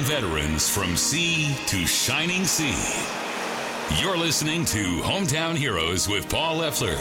veterans from sea to shining sea. You're listening to Hometown Heroes with Paul Leffler.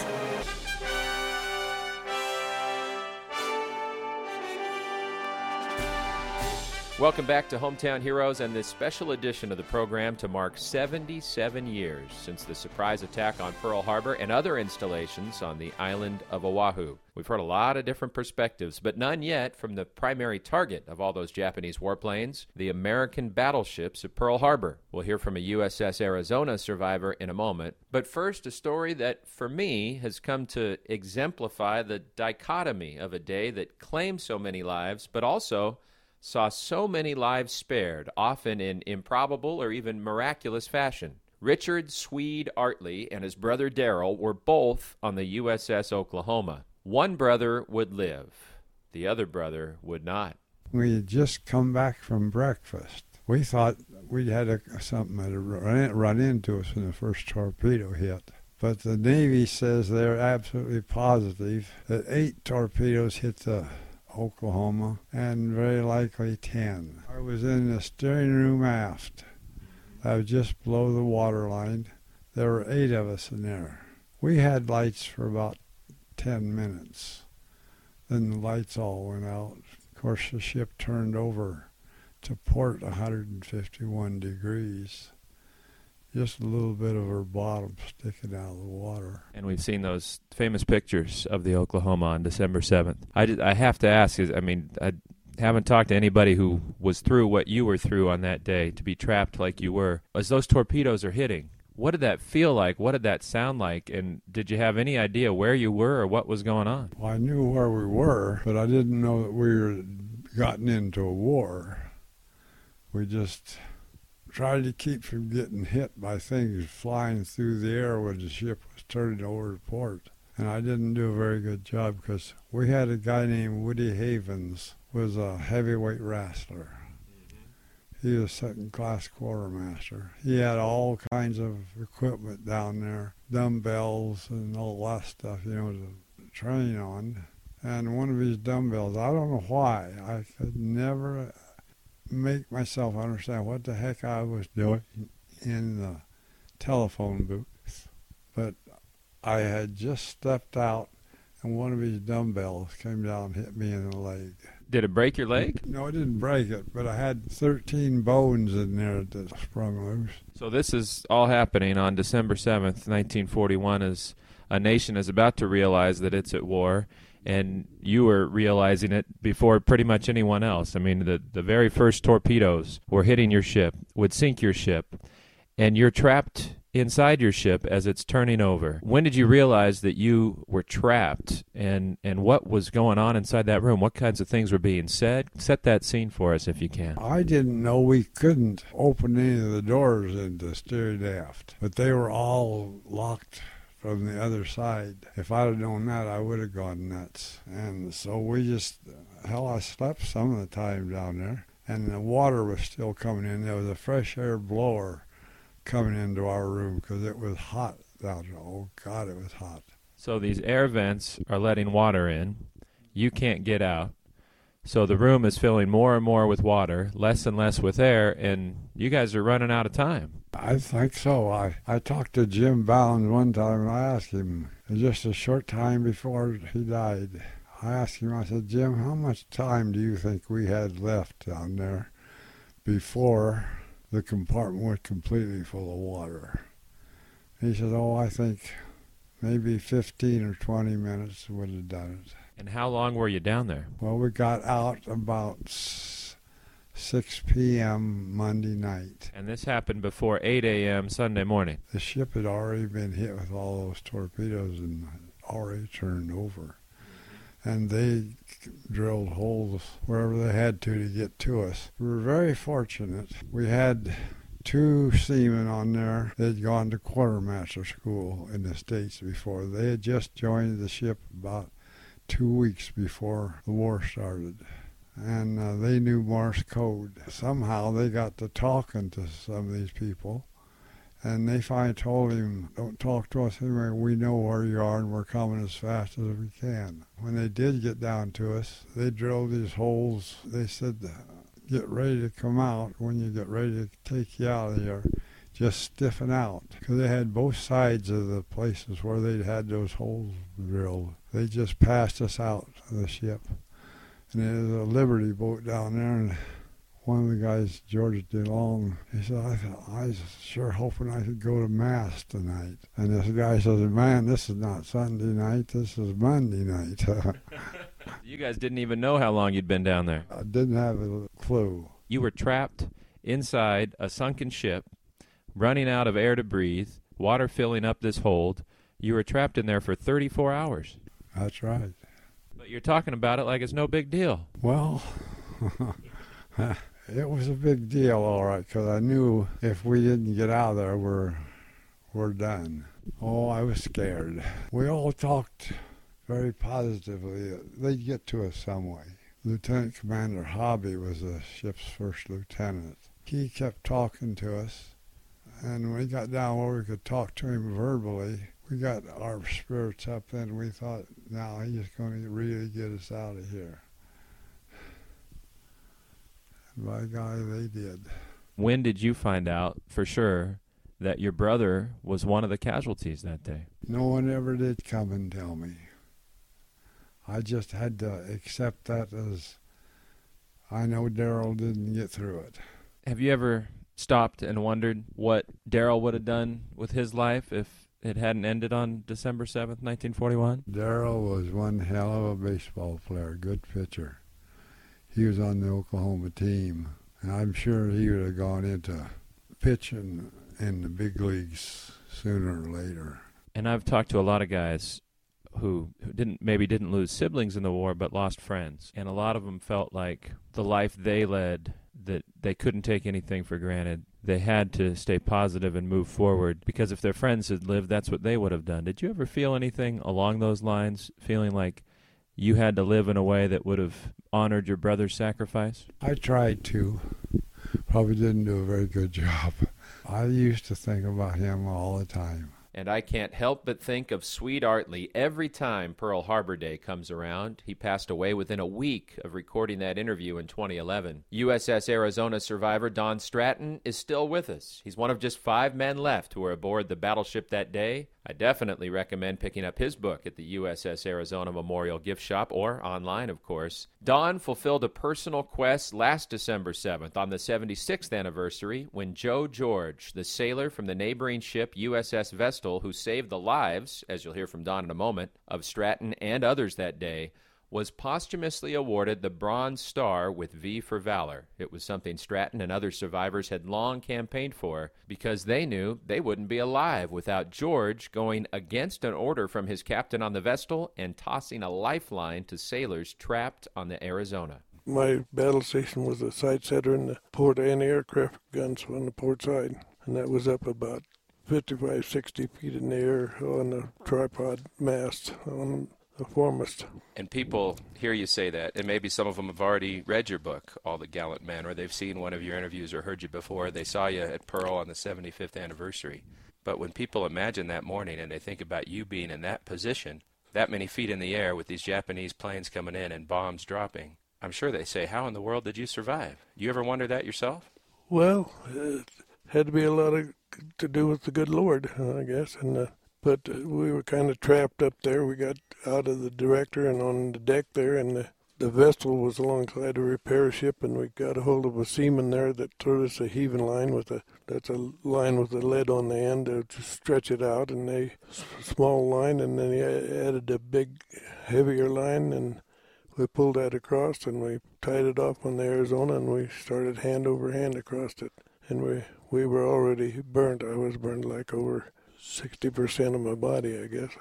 Welcome back to Hometown Heroes and this special edition of the program to mark 77 years since the surprise attack on Pearl Harbor and other installations on the island of Oahu. We've heard a lot of different perspectives, but none yet from the primary target of all those Japanese warplanes, the American battleships at Pearl Harbor. We'll hear from a USS Arizona survivor in a moment. But first, a story that, for me, has come to exemplify the dichotomy of a day that claimed so many lives, but also saw so many lives spared, often in improbable or even miraculous fashion. Richard Swede Artley and his brother Darrell were both on the USS Oklahoma. One brother would live. The other brother would not. We had just come back from breakfast. We thought we had something that run into us when the first torpedo hit. But the Navy says they're absolutely positive that 8 torpedoes hit the Oklahoma, and very likely 10. I was in the steering room aft. I was just below the waterline. There were 8 of us in there. We had lights for about 10 minutes. Then the lights all went out. Of course, the ship turned over to port 151 degrees. Just a little bit of her bottom sticking out of the water. And we've seen those famous pictures of the Oklahoma on December 7th. I have to ask, I haven't talked to anybody who was through what you were through on that day, to be trapped like you were. As those torpedoes are hitting, what did that feel like? What did that sound like? And did you have any idea where you were or what was going on? Well, I knew where we were, but I didn't know that we were gotten into a war. We just tried to keep from getting hit by things flying through the air when the ship was turning over to port. And I didn't do a very good job because we had a guy named Woody Havens, was a heavyweight wrestler. He was second-class quartermaster. He had all kinds of equipment down there, dumbbells and all that stuff, to train on. And one of his dumbbells, I don't know why, I could never make myself understand what the heck I was doing in the telephone booth. But I had just stepped out, and one of his dumbbells came down and hit me in the leg. Did it break your leg? No, it didn't break it, but I had 13 bones in there that sprung loose. So this is all happening on December 7th, 1941, as a nation is about to realize that it's at war. And you were realizing it before pretty much anyone else. I mean, the very first torpedoes were hitting your ship, would sink your ship, and you're trapped inside your ship as it's turning over. When did you realize that you were trapped, and what was going on inside that room? What kinds of things were being said? Set that scene for us if you can. I didn't know we couldn't open any of the doors into steering aft, but they were all locked from the other side. If I'd have known that, I would have gone nuts. And so I slept some of the time down there, and the water was still coming in. There was a fresh air blower coming into our room because it was hot down there. Oh, God, it was hot. So these air vents are letting water in. You can't get out. So the room is filling more and more with water, less and less with air, and you guys are running out of time. I think so. I talked to Jim Bounds one time, and I asked him, just a short time before he died, I asked him, I said, Jim, how much time do you think we had left down there before the compartment was completely full of water? He said, I think maybe 15 or 20 minutes would have done it. And how long were you down there? Well, we got out about 6 p.m. Monday night. And this happened before 8 a.m. Sunday morning. The ship had already been hit with all those torpedoes and already turned over. And they drilled holes wherever they had to get to us. We were very fortunate. We had 2 seamen on there that had gone to quartermaster school in the States before. They had just joined the ship about 2 weeks before the war started. And they knew Morse code. Somehow they got to talking to some of these people, and they finally told him, don't talk to us anyway, we know where you are and we're coming as fast as we can. When they did get down to us, they drilled these holes. They said, get ready to come out, when you get ready to take you out of there, just stiffen out. Because they had both sides of the places where they'd had those holes drilled. They just passed us out of the ship. And there was a Liberty boat down there, and one of the guys, George DeLong, he said, I was sure hoping I could go to Mass tonight. And this guy says, man, this is not Sunday night, this is Monday night. You guys didn't even know how long you'd been down there. I didn't have a clue. You were trapped inside a sunken ship, running out of air to breathe, water filling up this hold. You were trapped in there for 34 hours. That's right. But you're talking about it like it's no big deal. Well, it was a big deal, all right, because I knew if we didn't get out of there, we're done. Oh, I was scared. We all talked very positively. They'd get to us some way. Lieutenant Commander Hobby was the ship's first lieutenant. He kept talking to us, and when we got down where we could talk to him verbally, we got our spirits up then, and we thought, now he's going to really get us out of here. And by God, they did. When did you find out for sure that your brother was one of the casualties that day? No one ever did come and tell me. I just had to accept that as I know Darrell didn't get through it. Have you ever stopped and wondered what Darrell would have done with his life if it hadn't ended on December 7th, 1941? Darrell was one hell of a baseball player, good pitcher. He was on the Oklahoma team, and I'm sure he would have gone into pitching in the big leagues sooner or later. And I've talked to a lot of guys who didn't lose siblings in the war, but lost friends. And a lot of them felt like the life they led, that they couldn't take anything for granted. They had to stay positive and move forward, because if their friends had lived, that's what they would have done. Did you ever feel anything along those lines, feeling like you had to live in a way that would have honored your brother's sacrifice? I tried to. Probably didn't do a very good job. I used to think about him all the time. And I can't help but think of Sweet Artley every time Pearl Harbor Day comes around. He passed away within a week of recording that interview in 2011. USS Arizona survivor Don Stratton is still with us. He's one of just 5 men left who were aboard the battleship that day. I definitely recommend picking up his book at the USS Arizona Memorial Gift Shop, or online, of course. Don fulfilled a personal quest last December 7th on the 76th anniversary when Joe George, the sailor from the neighboring ship USS Vestal, who saved the lives, as you'll hear from Don in a moment, of Stratton and others that day, was posthumously awarded the Bronze Star with V for Valor. It was something Stratton and other survivors had long campaigned for, because they knew they wouldn't be alive without George going against an order from his captain on the Vestal and tossing a lifeline to sailors trapped on the Arizona. My battle station was a sight setter in the port anti-aircraft guns on the port side, and that was up about 55, 60 feet in the air on a tripod mast on the foremast. And people hear you say that, and maybe some of them have already read your book, All the Gallant Men, or they've seen one of your interviews or heard you before. They saw you at Pearl on the 75th anniversary. But when people imagine that morning and they think about you being in that position, that many feet in the air with these Japanese planes coming in and bombs dropping, I'm sure they say, how in the world did you survive? You ever wonder that yourself? Well, it had to be a lot to do with the good Lord, I guess, but we were kind of trapped up there. We got out of the director and on the deck there, and the Vestal was alongside a repair ship, and we got a hold of a seaman there that threw us a heaving line that's a line with a lead on the end to stretch it out, and a small line, and then he added a big, heavier line, and we pulled that across, and we tied it off on the Arizona, and we started hand over hand across it, and we were already burnt. I was burned like over 60% of my body, I guess,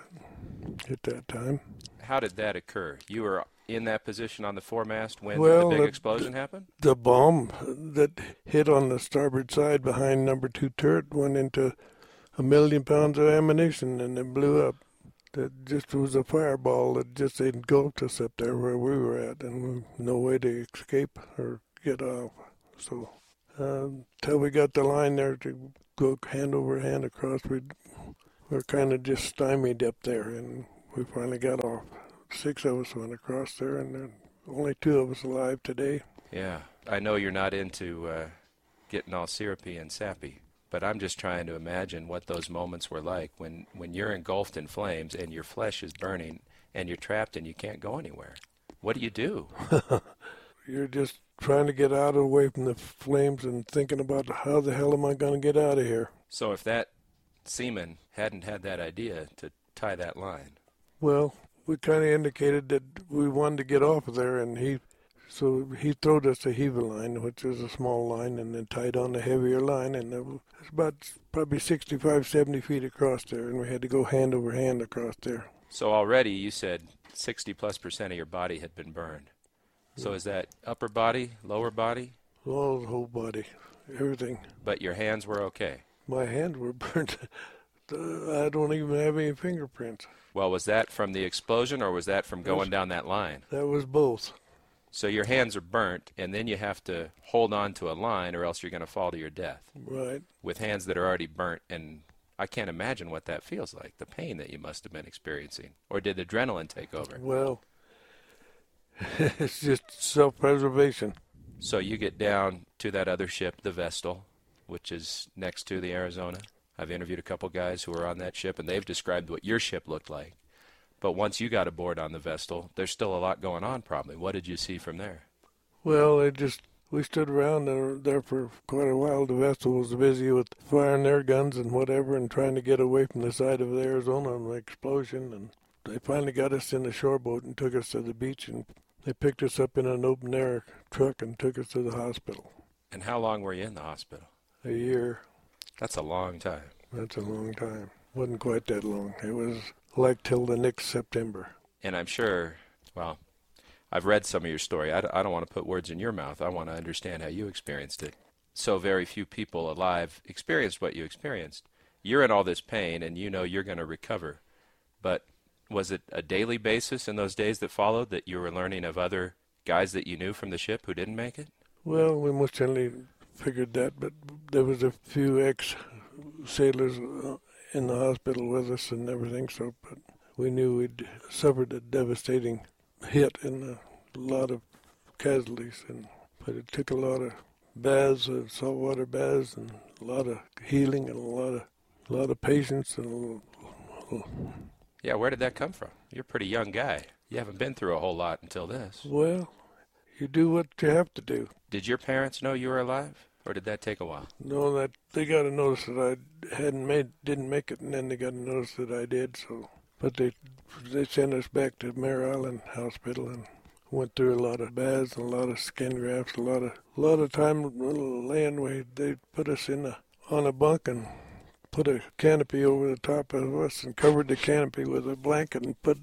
at that time. How did that occur? You were in that position on the foremast when the big explosion happened? The bomb that hit on the starboard side behind number 2 turret went into 1 million pounds of ammunition, and it blew up. That just was a fireball that just engulfed us up there where we were at, and no way to escape or get off. So till we got the line there to go hand over hand across, we're kind of just stymied up there, and we finally got off. 6 of us went across there, and only 2 of us alive today. Yeah. I know you're not into getting all syrupy and sappy, but I'm just trying to imagine what those moments were like when you're engulfed in flames and your flesh is burning and you're trapped and you can't go anywhere. What do you do? You're just trying to get out away from the flames and thinking about how the hell am I going to get out of here. So if that seaman hadn't had that idea to tie that line. Well, we kind of indicated that we wanted to get off of there, and he throwed us a heaver line, which is a small line, and then tied on a heavier line, and it was about probably 65, 70 feet across there, and we had to go hand over hand across there. So already you said 60+% of your body had been burned. So is that upper body, lower body? All the whole body, everything. But your hands were okay? My hands were burnt. I don't even have any fingerprints. Well, was that from the explosion or was that from going down that line? That was both. So your hands are burnt, and then you have to hold on to a line or else you're going to fall to your death. Right. With hands that are already burnt, and I can't imagine what that feels like, the pain that you must have been experiencing. Or did adrenaline take over? Well, it's just self-preservation. So you get down to that other ship, the Vestal, which is next to the Arizona. I've interviewed a couple guys who were on that ship, and they've described what your ship looked like. But once you got aboard on the Vestal, there's still a lot going on probably. What did you see from there? Well, we stood around there for quite a while. The Vestal was busy with firing their guns and whatever and trying to get away from the side of the Arizona and the explosion. And they finally got us in the shore boat and took us to the beach, and they picked us up in an open-air truck and took us to the hospital. And how long were you in the hospital? A year. That's a long time. That's a long time. Wasn't quite that long. It was like till the next September. And I'm sure, well, I've read some of your story. I don't want to put words in your mouth. I want to understand how you experienced it. So very few people alive experienced what you experienced. You're in all this pain, and you know you're going to recover. But was it a daily basis in those days that followed that you were learning of other guys that you knew from the ship who didn't make it? Well, we most certainly figured that, but there was a few ex-sailors in the hospital with us and everything, so but we knew we'd suffered a devastating hit and a lot of casualties, but it took a lot of baths, saltwater baths, and a lot of healing and a lot of patience and Yeah, where did that come from? You're a pretty young guy. You haven't been through a whole lot until this. Well, you do what you have to do. Did your parents know you were alive, or did that take a while? No, that they got a notice that I didn't make it, and then they got a notice that I did. So, but they sent us back to Mare Island Hospital and went through a lot of baths and a lot of skin grafts, a lot of time laying where they put us on a bunk and put a canopy over the top of us and covered the canopy with a blanket and put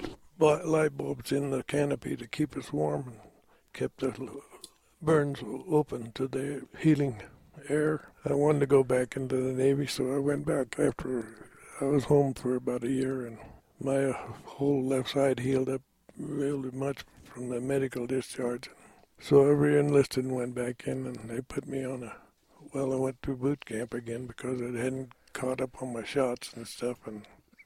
light bulbs in the canopy to keep us warm and kept the burns open to the healing air. I wanted to go back into the Navy, so I went back after I was home for about a year, and my whole left side healed up really much from the medical discharge. So I re-enlisted and went back in, and they put me on I went through boot camp again because I hadn't caught up on my shots and stuff, and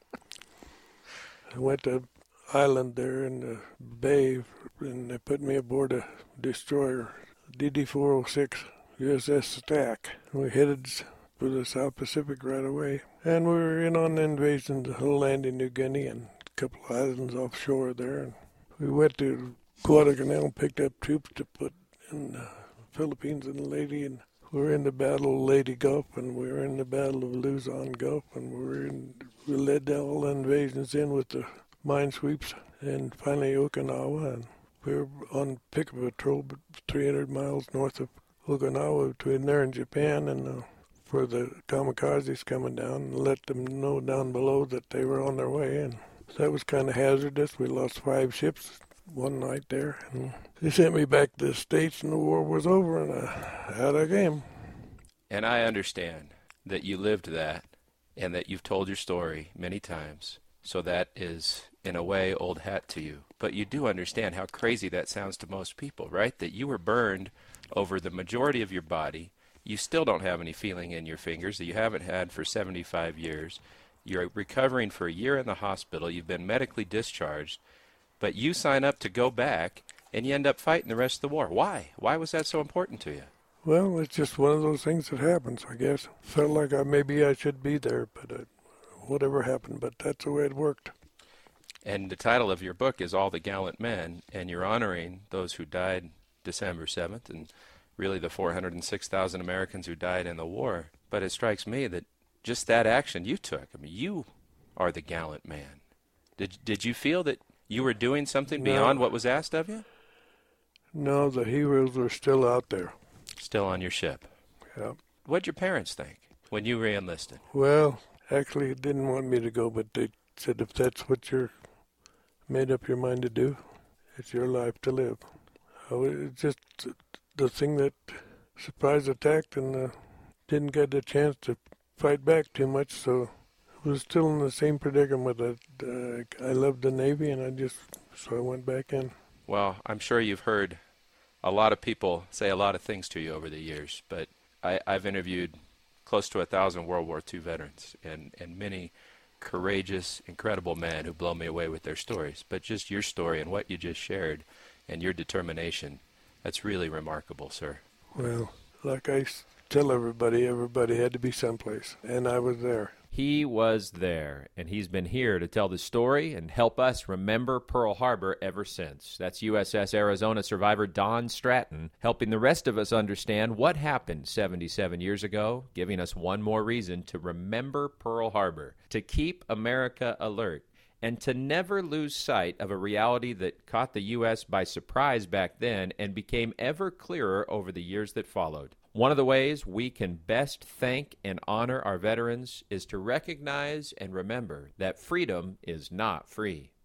I went to island there in the bay, and they put me aboard a destroyer, DD-406 USS Stack. We headed for the South Pacific right away, and we were in on the invasion to landing New Guinea and a couple of islands offshore there. And we went to Guadalcanal, picked up troops to put in the Philippines and Leyte, and we were in the Battle of Leyte Gulf, and we were in the Battle of Luzon Gulf, and we led all the invasions in with the mine sweeps, and finally Okinawa, and we were on picket patrol 300 miles north of Okinawa between there and Japan, and for the kamikazes coming down and let them know down below that they were on their way, and that was kind of hazardous. We lost 5 ships one night there, and they sent me back to the States, and the war was over, and out I came. And I understand that you lived that and that you've told your story many times, so that is, in a way, old hat to you. But you do understand how crazy that sounds to most people, right? That you were burned over the majority of your body. You still don't have any feeling in your fingers that you haven't had for 75 years. You're recovering for a year in the hospital. You've been medically discharged. But you sign up to go back, and you end up fighting the rest of the war. Why? Why was that so important to you? Well, it's just one of those things that happens, I guess. Felt like maybe I should be there, but whatever happened, but that's the way it worked. And the title of your book is All the Gallant Men, and you're honoring those who died December 7th, and really the 406,000 Americans who died in the war. But it strikes me that just that action you took, I mean, you are the gallant man. Did you feel that you were doing something beyond what was asked of you? No, the heroes are still out there. Still on your ship. Yeah. What'd your parents think when you re-enlisted? Well, actually, they didn't want me to go, but they said if that's what you're made up your mind to do, it's your life to live. It's just the thing that surprise attacked and didn't get a chance to fight back too much, so I was still in the same predicament that I loved the Navy, and so I went back in. Well, I'm sure you've heard a lot of people say a lot of things to you over the years, but I've interviewed close to 1,000 World War II veterans and many courageous, incredible men who blow me away with their stories. But just your story and what you just shared and your determination, that's really remarkable, sir. Well, like I tell everybody had to be someplace, and I was there. He was there, and he's been here to tell the story and help us remember Pearl Harbor ever since. That's USS Arizona survivor Don Stratton, helping the rest of us understand what happened 77 years ago, giving us one more reason to remember Pearl Harbor, to keep America alert, and to never lose sight of a reality that caught the U.S. by surprise back then and became ever clearer over the years that followed. One of the ways we can best thank and honor our veterans is to recognize and remember that freedom is not free.